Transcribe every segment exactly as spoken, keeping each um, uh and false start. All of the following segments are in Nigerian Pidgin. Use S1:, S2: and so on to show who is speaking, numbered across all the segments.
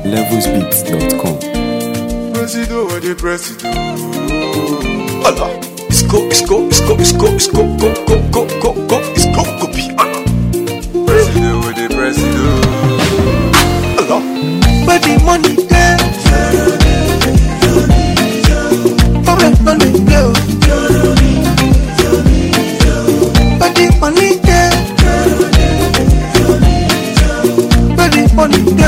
S1: levels beats dot com.
S2: Presido, where they presido? Allah, it's go, it's go, it's go, it's go, it's go, go, go, go, go, go, it's go, go, be Allah. Presido, where they presido? Allah,
S3: where the money there? Oh, where money go? Where the money there? Where the money go?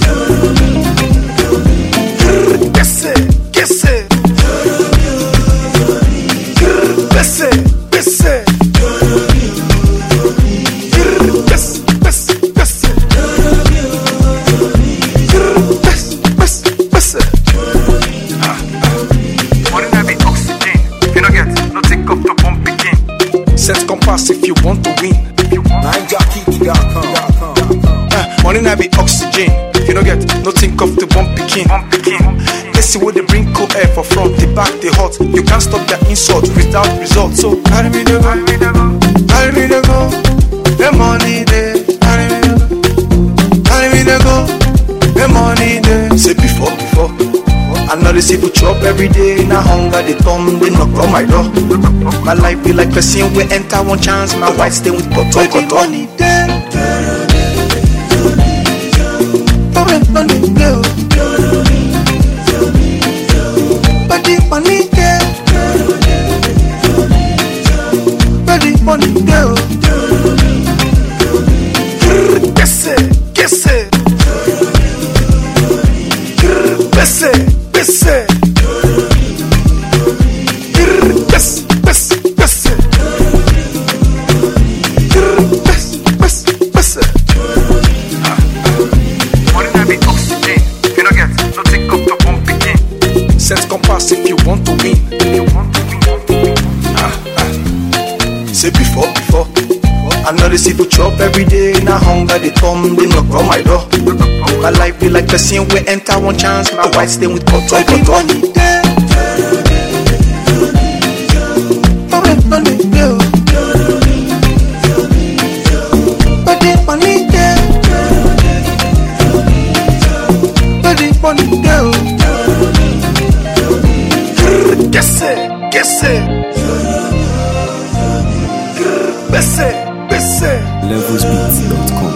S3: Besse, besse, besse, besse,
S2: set compass if you want to win.
S3: nine jockey dot com.
S2: Uh, money na be oxygen. If you don't get, no think of the bump picking. Let's see what they bring cool air for front, the back, the hot. You can't stop their insult without result. So carry me the go, carry me the go. The money there, carry me the go, carry me the go. The money there. Say before, before. I know they see people chop every day. Now hunger they come, they knock on my door. My life be like person we enter one chance. My white stay with bottle,
S3: Where the money there? Oh, where money go? Where the money there? Where the money go?
S2: Besse, besse, besse, besse, besse, besse, besse, besse. Money na be oxygen. If you don't get, no think of the pump again. Set compass if you want to win. Ah, ah. Say before, before. I know they see people chop every day. Now hunger they come, they knock on my door. My life be like person we enter one chance. My white stay with bottle,
S3: Where the
S2: bottle.
S3: money there? Oh, where money go? Where the money there? Where the money go?
S2: Kesse, kesse, besse, besse.
S1: levels beats dot com.